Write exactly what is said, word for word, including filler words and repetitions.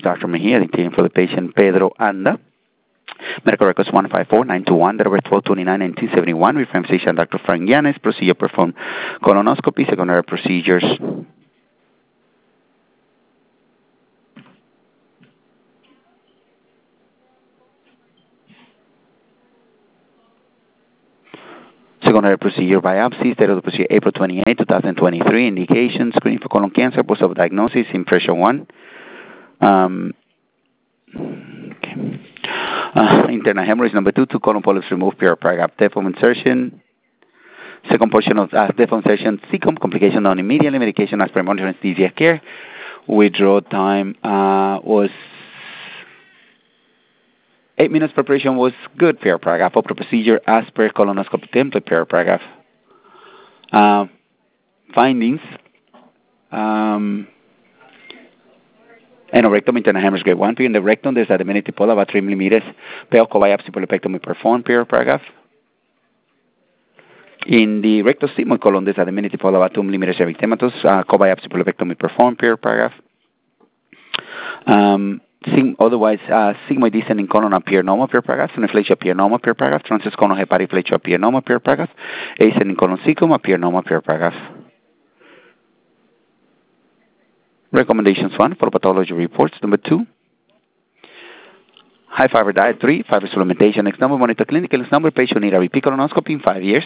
Doctor Mejia, dictating for the patient Pedro Anda. Medical records one five four nine two one, date of birth twelve twenty-nine nineteen seventy-one. Reference physician Doctor Frank Llanes. Procedure performed colonoscopy, secondary procedures. Secondary procedure biopsy, date of the procedure April twenty-eighth, twenty twenty-three. Indication, screening for colon cancer, post of diagnosis, impression one. Um, okay. Uh, internal hemorrhage number two, two colon polyps removed, pure paragraph, depth of insertion. Second portion of uh, depth of insertion, second complication done immediately, medication as per monitoring anesthesia care. Withdraw time uh, was eight minutes. Preparation was good, pure paragraph. Opera procedure as per colonoscopy template, pure paragraph. Uh, findings. Um, Anorectum, internal hemorrhage grade one. In the rectum, there's a diminutive polyp about three millimeters. Pelco biopsy polypectomy performed, pure paragraph. In the rectosigmoid colon, there's a diminutive polyp about two millimeters erythematous. Uh, co-biopsy polypectomy performed, pure paragraph. Um, sig otherwise, uh, sigmoid descending colon appear normal, pure paragraph. Syneflacia appear normal, pure paragraph. Transverse colon hepatic appear normal, pure paragraph. Ascending colon cecum appear normal, pure paragraph. Recommendations one for pathology reports. Number two, high fiber diet. Three, fiber supplementation. Next number, monitor clinical. Next number, patient need a repeat colonoscopy in five years.